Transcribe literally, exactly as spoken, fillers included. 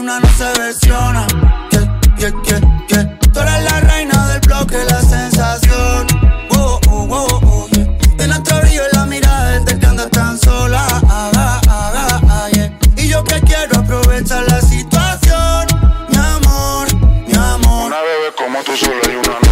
una no se versiona. Yeah, yeah, yeah, yeah. Tú eres la reina del bloque, la sensación. Oh, oh, oh, oh, yeah. En nuestro brillo en la mirada desde que andas tan sola. Ah, ah, ah, ah, yeah. Y yo que quiero aprovechar la situación. Mi amor, mi amor. Una bebé como tú solo y una